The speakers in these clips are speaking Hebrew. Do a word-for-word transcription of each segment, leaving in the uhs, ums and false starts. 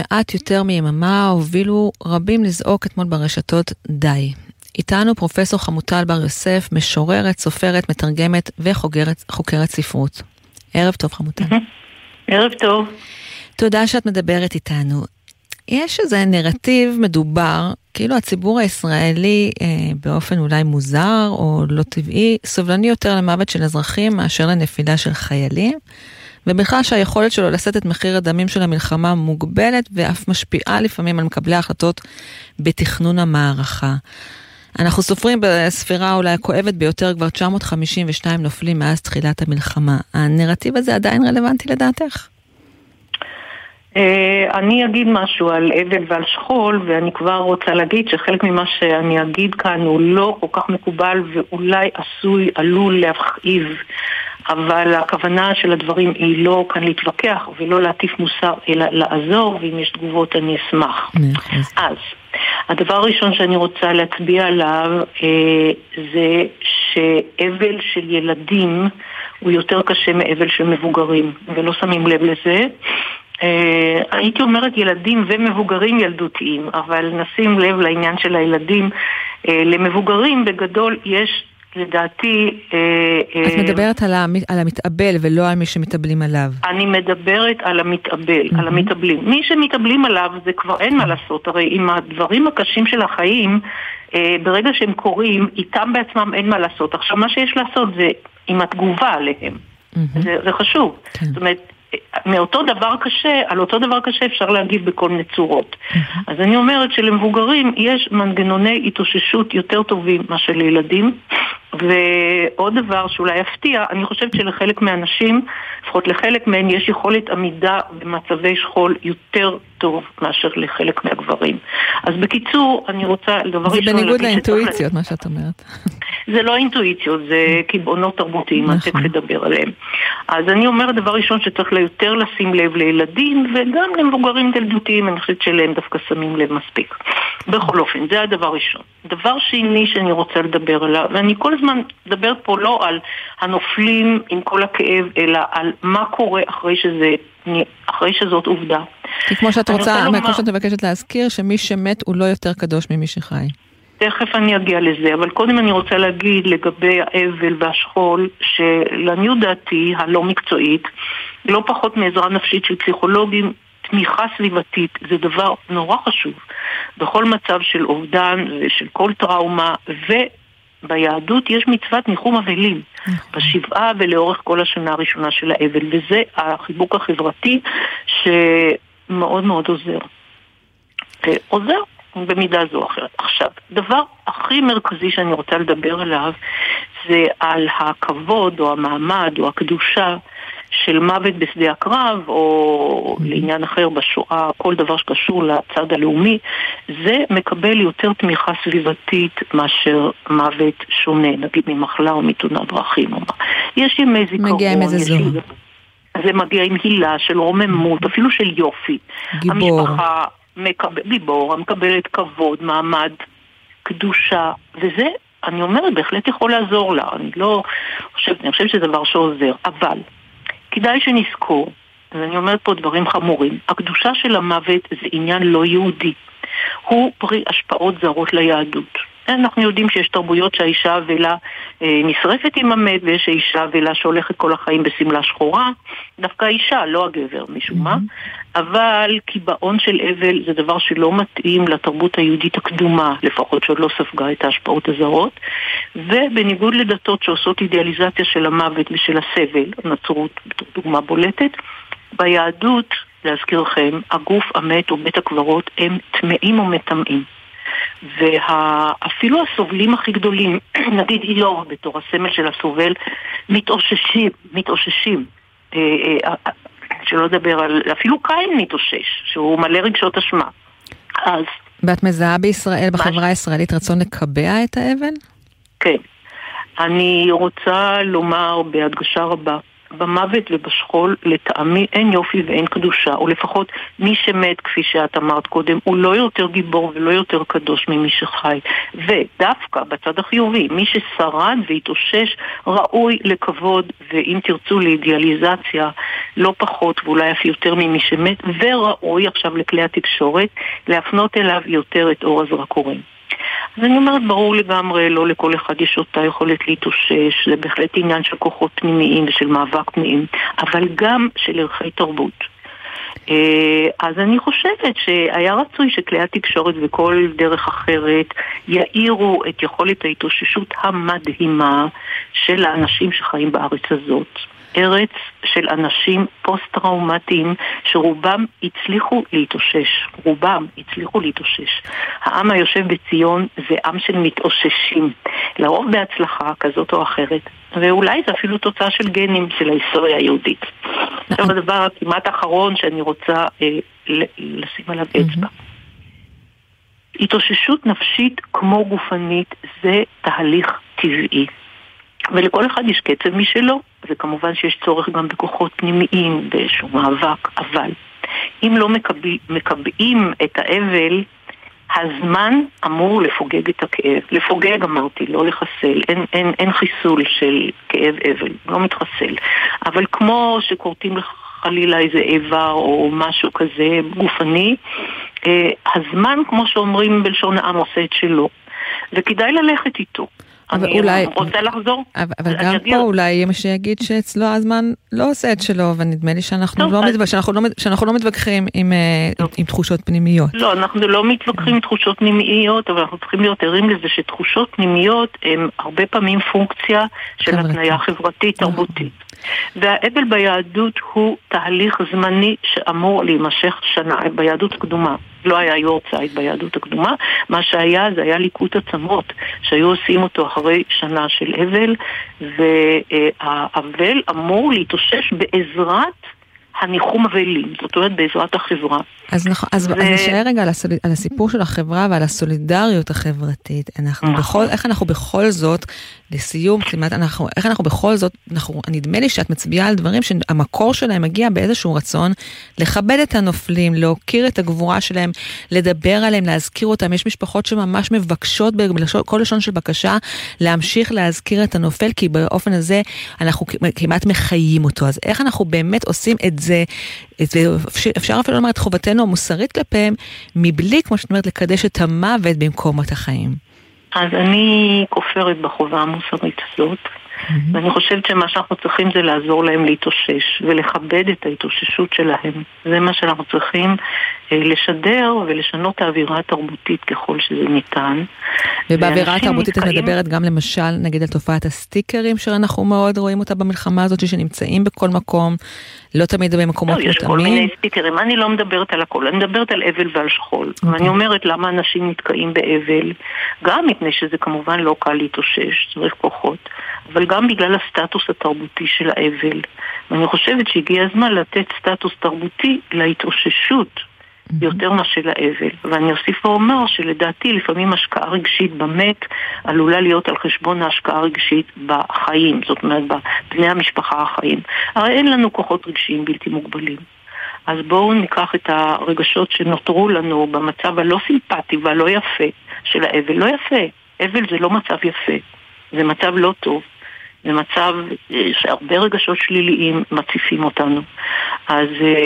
מעט יותר מיממה הובילו רבים לזעוק אתמול ברשתות די. איתנו פרופסור חמוטל בר יוסף, משוררת, סופרת, מתרגמת וחוקרת ספרות. ערב טוב חמוטל. ערב טוב. תודה שאת מדברת איתנו. יש איזה נרטיב מדובר, כאילו הציבור הישראלי אה, באופן אולי מוזר או לא טבעי, סובלני יותר למוות של אזרחים מאשר לנפילה של חיילים, ובכלל שהיכולת שלו לשאת את מחיר הדמים של המלחמה מוגבלת ואף משפיעה לפעמים על מקבלי ההחלטות בתכנון המערכה. אנחנו סופרים בספירה אולי הכואבת ביותר כבר תשע מאות חמישים ושתיים נופלים מאז תחילת המלחמה. הנרטיב הזה עדיין רלוונטי לדעתך? אני אגיד משהו על אבל ועל שכול, ואני כבר רוצה להגיד שחלק ממה שאני אגיד כאן הוא לא כל כך מקובל ואולי עשוי, עלול להכאיב, אבל הכוונה של הדברים היא לא כאן להתווכח ולא להטיף מוסר אלא לעזור, ואם יש תגובות אני אשמח. אז הדבר הראשון שאני רוצה להצביע עליו אה, זה שאבל של ילדים הוא יותר קשה מאבל של מבוגרים, ולא שמים לב לזה. Uh, הייתי אומרת ילדים ומבוגרים ילדותיים, אבל נשים לב לעניין של הילדים. uh, למבוגרים בגדול יש לדעתי uh, את uh, מדברת על, המת, על המתאבל ולא על מי שמתאבלים עליו. אני מדברת על המתאבל, mm-hmm. על המתאבלים. מי שמתאבלים עליו זה כבר אין מה לעשות, הרי עם הדברים הקשים של החיים uh, ברגע שהם קורים איתם בעצמם אין מה לעשות. עכשיו מה שיש לעשות זה עם התגובה עליהם, mm-hmm. זה, זה חשוב. כן. זאת אומרת מאותו דבר קשה, על אותו דבר קשה אפשר להגיב בכל מיני צורות. אז אני אומרת שלמבוגרים יש מנגנוני התאוששות יותר טובים מאשר לילדים, ועוד דבר שאולי יפתיע, אני חושבת שלחלק מהאנשים, לפחות לחלק מהן, יש יכולת עמידה במצבי שכול יותר טוב מאשר לחלק מהגברים. אז בקיצור, אני רוצה לדבר ראשון... זה בניגוד לאינטואיציות, מה שאת אומרת. זה לא אינטואיציות, זה קיבעונות תרבותיים, אני תכף לדבר עליהם. אז אני אומרת דבר ראשון שצריך יותר לשים לב לילדים, וגם למבוגרים ילדותיים, אני חושבת שלהם דווקא שמים לב מספיק. בכל אופן, זה הדבר ראשון. דבר שני שאני רוצה לדבר עליו, ואני כל הזמן מדברת פה לא על הנופלים עם כל הכאב, אלא על מה קורה אחרי שזה, אחרי שזאת עובדה. כי כמו שאת רוצה, כמו שאת מבקשת להזכיר, שמי שמת הוא לא יותר קדוש ממי שחי. תכף אני אגיע לזה, אבל קודם אני רוצה להגיד לגבי האבל והשכול, שלעניות דעתי הלא מקצועית, לא פחות מעזרה נפשית של פסיכולוגים, תמיכה סביבתית זה דבר נורא חשוב בכל מצב של אובדן ושל כל טראומה, וביהדות יש מצוות ניחום אבלים בשבעה ולאורך כל השנה הראשונה של האבל, וזה החיבוק החברתי שמאוד מאוד עוזר ועוזר במידה זו או אחרת. עכשיו, דבר הכי מרכזי שאני רוצה לדבר עליו זה על הכבוד או המעמד או הקדושה של מוות בשדה הקרב, או לעניין אחר בשואה, כל דבר שקשור לצד הלאומי, זה מקבל יותר תמיכה סביבתית מאשר מוות שונה, נגיד ממחלה או מתאונת דרכים. יש ימי זיכרון, מגיע עם איזה זוהר. זה מגיע עם הילה של רוממות, אפילו של יופי. גיבור. המשפחה מקבל, גיבור, מקבלת כבוד, מעמד, קדושה, וזה, אני אומרת, בהחלט יכול לעזור לה. אני לא חושבת, אני חושבת שזה דבר שעוזר, אבל כדאי שנזכור, ואני אומרת פה דברים חמורים, הקדושה של המוות זה עניין לא יהודי. הוא פרי השפעות זרות ליהדות. אנחנו יודעים שיש תרבויות שהאישה אבלה אה, נשרפת עם המת, ויש האישה אבלה שהולכת כל החיים בסמלה שחורה. דווקא האישה, לא הגבר, משום מה. אבל קיבעון של אבל זה דבר שלא מתאים לתרבות היהודית הקדומה, לפחות שעוד לא ספגה את ההשפעות הזרות. ובניגוד לדתות שעושות אידיאליזציה של המוות ושל הסבל, הנצרות דוגמה בולטת, ביהדות, להזכירכם, הגוף המת או בית הקברות הם טמאים או מטמאים. ואפילו הסובלים הכי גדולים, נגיד איוב בתור הסמל של הסובל, מתאוששים, מתאוששים. שלא לדבר על, אפילו קין מתאושש, שהוא מלא רגשות אשמה. אז... ואת מזהה בישראל, בחברה הישראלית, רצון לקבע את האבל? כן. אני רוצה לומר בהדגשה רבה, במוות ובשכול לטעמי אין יופי ואין קדושה, או לפחות מי שמת, כפי שאת אמרת קודם, הוא לא יותר גיבור ולא יותר קדוש ממי שחי. ודווקא בצד החיובי, מי ששרד והתאושש ראוי לכבוד, ואם תרצו לאידיאליזציה, לא פחות ואולי אף יותר ממי שמת, וראוי עכשיו לכלי התקשורת להפנות אליו יותר את אור הזרקורים. אז אני אומרת, ברור לגמרי, לא לכל אחד יש אותה יכולת להתאושש, זה בהחלט עניין של כוחות פנימיים ושל מאבק פנימיים, אבל גם של ערכי תרבות. אז אני חושבת שהיה רצוי שכלי התקשורת וכל דרך אחרת יאירו את יכולת ההתאוששות המדהימה של האנשים שחיים בארץ הזאת. ארץ של אנשים פוסט-טראומטיים שרובם הצליחו להתאושש, רובם הצליחו להתאושש. העם היושב בציון זה עם של מתאוששים, לרוב בהצלחה כזאת או אחרת, ואולי זה אפילו תוצאה של גנים של ההיסטוריה היהודית. עכשיו הדבר הכמעט האחרון שאני רוצה אה, לשים עליו אצבע. התאוששות נפשית כמו גופנית זה תהליך טבעי. ולכל אחד יש קצב משלו, וכמובן שיש צורך גם בכוחות פנימיים, באיזשהו מאבק, אבל אם לא מקבל, מקבעים את האבל, הזמן אמור לפוגג את הכאב. לפוגג אמרתי, לא לחסל, אין, אין, אין חיסול של כאב אבל, לא מתחסל. אבל כמו שקורטים חלילה איזה איבר או משהו כזה גופני, הזמן, כמו שאומרים בלשון העם, עושה את שלו, וכדאי ללכת איתו. אני אולי, רוצה לחזור. אבל, אבל גם פה אולי יהיה מה שיגיד שאצלו הזמן לא עושה את שלו, ונדמה לי שאנחנו, טוב, לא, אז... מתו... שאנחנו, לא, שאנחנו לא מתווכחים עם, עם, עם תחושות פנימיות. לא, אנחנו לא מתווכחים עם תחושות פנימיות, אבל אנחנו צריכים להיות ערים לזה שתחושות פנימיות הן הרבה פעמים פונקציה של התניה חברתית תרבותית. והאבל ביהדות הוא תהליך זמני שאמור להימשך שנה. ביהדות הקדומה לא היה יורצייט ביהדות הקדומה, מה שהיה זה היה ליקוט עצמות שהיו עושים אותו אחרי שנה של אבל, והאבל אמור להתאושש בעזרת הניחום אבלים, זאת אומרת בעזרת החברה. אז, נכון, אז, ו... אז נשאר רגע על, הסול... על הסיפור של החברה ועל הסולידריות החברתית. אנחנו נכון. בכל, איך אנחנו בכל זאת, לסיום, כמעט אנחנו, איך אנחנו בכל זאת, אנחנו, נדמה לי שאת מצביעה על דברים שהמקור שלהם מגיע באיזשהו רצון לכבד את הנופלים, להוקיר את הגבורה שלהם, לדבר עליהם, להזכיר אותם. יש משפחות שממש מבקשות בכל לשון של בקשה להמשיך להזכיר את הנופל, כי באופן הזה אנחנו כמעט מחיים אותו. אז איך אנחנו באמת עושים את זה, אפשר אפילו לומר את חובתנו המוסרית כלפיהם, מבלי, כמו שאת אומרת, לקדש את המוות במקומות החיים. אז אני כופרת בחובה המוסרית הזאת, mm-hmm. ואני חושבת שמה שאנחנו צריכים זה לעזור להם להתאושש, ולכבד את ההתאוששות שלהם. זה מה שאנחנו צריכים לשדר ולשנות את האווירה התרבותית ככל שזה ניתן. ובאווירה התרבותית את מדברת גם למשל, נגיד על תופעת הסטיקרים, שאנחנו מאוד רואים אותה במלחמה הזאת, שנמצאים בכל מקום, לא תמיד במקומות מותאמים. יש כל מיני סטיקרים, אני לא מדברת על הכל, אני מדברת על אבל ועל שכול. ואני אומרת למה אנשים נתקעים באבל, גם מפני שזה כמובן לא קל להתאושש, צריך כוחות, אבל גם בגלל הסטטוס התרבותי של האבל. ואני חושבת שהגיע הזמן לתת סטטוס תרבותי להתאוששות, יותר משל האבל. ואני אוסיף ואומר שלדעתי לפעמים השקעה רגשית במת עלולה להיות על חשבון ההשקעה הרגשית בחיים, זאת אומרת בבני המשפחה החיים. הרי אין לנו כוחות רגשיים בלתי מוגבלים. אז בואו ניקח את הרגשות שנותרו לנו במצב הלא סימפטי והלא יפה של האבל. לא יפה, אבל זה לא מצב יפה, זה מצב לא טוב. זה מצב שהרבה רגשות שליליים מציפים אותנו. אז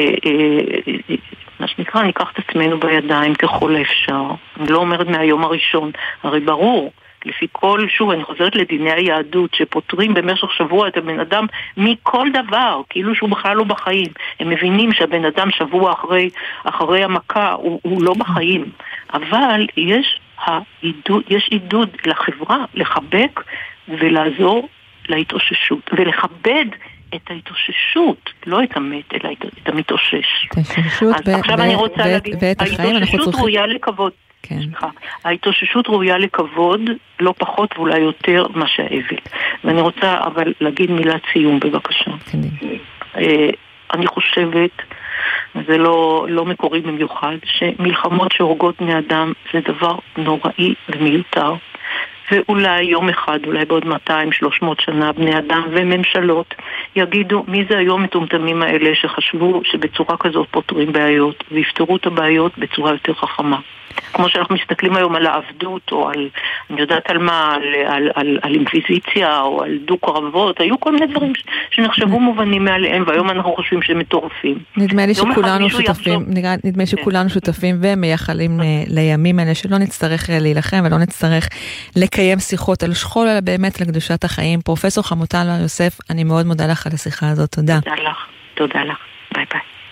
מה שנקרא, ניקח את עצמנו בידיים ככל האפשר. אני לא אומרת מהיום הראשון, הרי ברור, לפי כל, שוב, אני חוזרת לדיני היהדות, שפותרים במשך שבוע את הבן אדם מכל דבר, כאילו שהוא בכלל לא בחיים. הם מבינים שהבן אדם שבוע אחרי, אחרי המכה, הוא, הוא לא בחיים. אבל יש, העידוד, יש עידוד לחברה, לחבק ולעזור להתאוששות, ולכבד את ההתאוששות, לא את המת, אלא את המתאושש. ההתאוששות ואת החיים, ההתאוששות ראויה לכבוד. ההתאוששות ראויה לכבוד, לא פחות ואולי יותר מה שהאבל. ואני רוצה אבל להגיד מילת סיום בבקשה. אני חושבת, זה לא, לא מקורי במיוחד, שמלחמות שהורגות בני אדם זה דבר נוראי ומיותר. ואולי יום אחד, אולי בעוד מאתיים שלוש מאות שנה, בני אדם וממשלות יגידו מי זה היום מטומטמים האלה שחשבו שבצורה כזאת פותרים בעיות ויפתרו את הבעיות בצורה יותר חכמה. כמו שאנחנו מסתכלים היום על העבדות או על, אני יודעת על מה, על, על, על, על אינקוויזיציה או על דו קרבות, היו כל מיני דברים שנחשבו מובנים מעליהם והיום אנחנו חושבים שהם מטורפים. נדמה לי שכולנו שותפים, נדמה לי שכולנו שותפים ומייחלים לימים האלה שלא נצטרך להילחם ולא נצטרך לקיים שיחות על שכול, אלא באמת לקדושת החיים. פרופסור חמוטל בר יוסף, אני מאוד מודה לך על השיחה הזאת, תודה. תודה לך, תודה לך, ביי ביי.